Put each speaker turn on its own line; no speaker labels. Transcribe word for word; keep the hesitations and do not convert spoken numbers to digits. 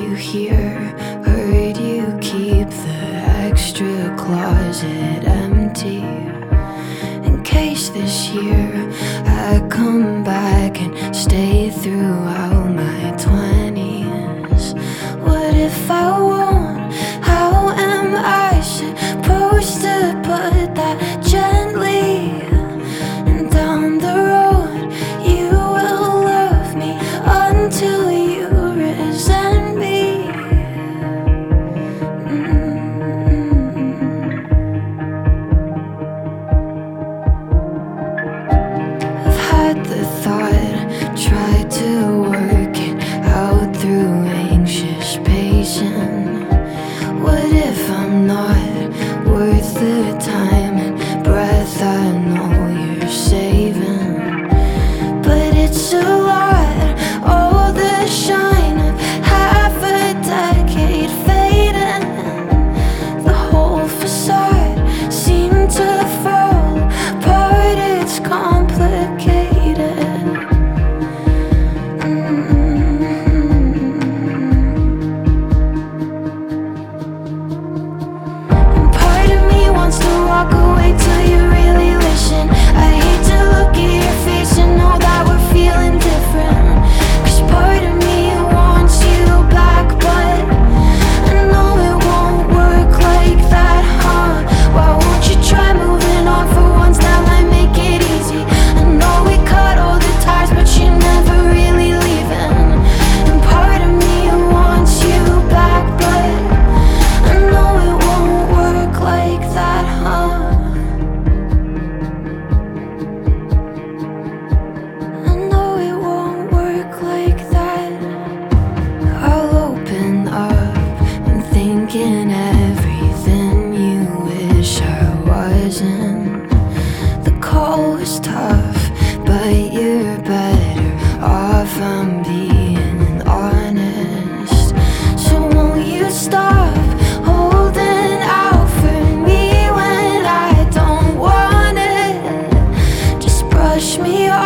you here. Heard you keep the extra closet empty, in case this year I come back and stay throughout my twenties. What if I won't? How am I supposed to put that gently? And down the road you will love me until you resent me. Mm-hmm. I've had the thought, tried to work it out through anxious pacing. What if I'm not worth the time and breath I know you're saving? But it's a lot, all the shine of half a decade fading. The whole facade seemed to fall apart, it's complicated. Walk away till you really listen. I hate to look at your face and know that we're feeling different. Cause part of me wants you back, but I know it won't work like that, huh? Why won't you try moving on for once? That might make it easy. I know we cut all the ties, but you're never really leaving. And part of me wants you back, but I know it won't work like that, huh? Everything you wish I wasn't. The call was tough, but you're better off, I'm being honest. So won't you stop holding out for me when I don't want it? Just brush me off.